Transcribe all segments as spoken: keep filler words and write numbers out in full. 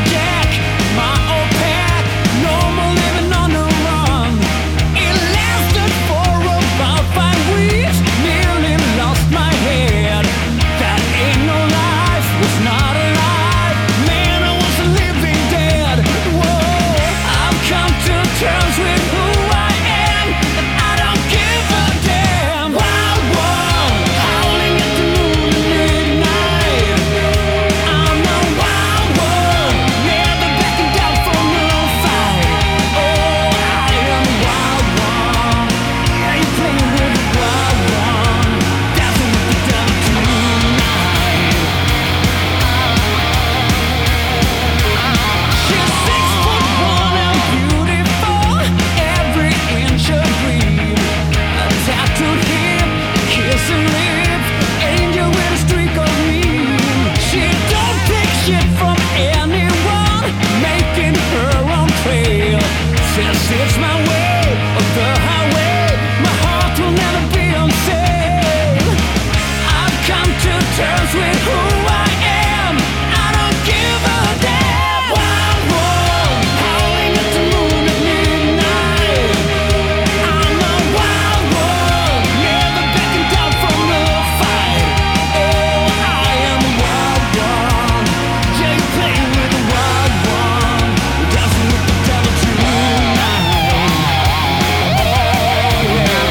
Jack, my old pet. No more living on the run. It lasted for about five weeks. Nearly lost my head. That ain't no life, was not alive. Man, I was a living dead. Whoa, I've come to terms with who I am, and I don't give a damn. Wild world, howling at the moon at midnight. I'm a wild world, never backing down from no fight. Oh, I am a wild one. Yeah, you playing with a wild one. Dancing with the devil tonight. She's six foot one and beautiful, every inch a dream. A tattooed hip, kissing lips, angel with a streak of mean. She don't take shit from anyone, making her own trail. Says it's my way or the highway, my heart will never be on sale. I've come to terms with who I am, I don't give a damn. Wild world, howling at the moon at midnight. I'm a wild world, never backing down from the fight. Oh, I am a wild one. Yeah, you playing with a wild one, dancing with the devil tonight. Oh, yeah.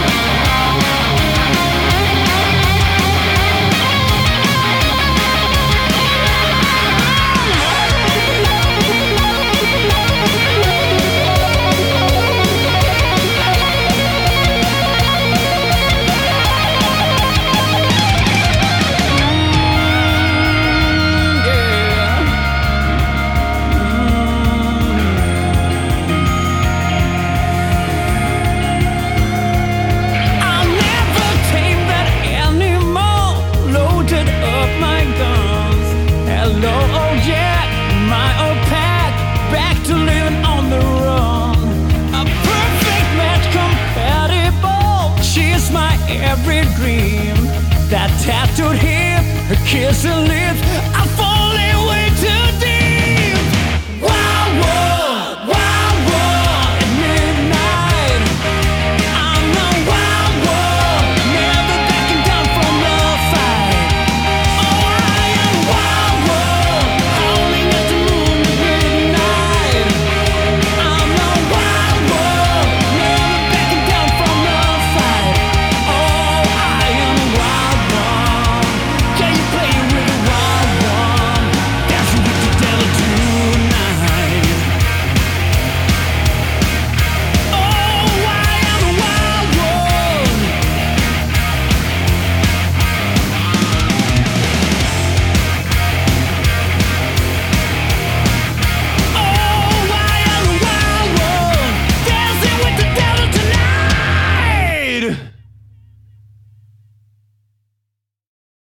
I'll never tame that animal. Loaded up my guns. Hello, old Jack, my old pack. Back to living on the run. A perfect match, compatible. She's my every dream. That tattooed hip, her kissing lips. I'll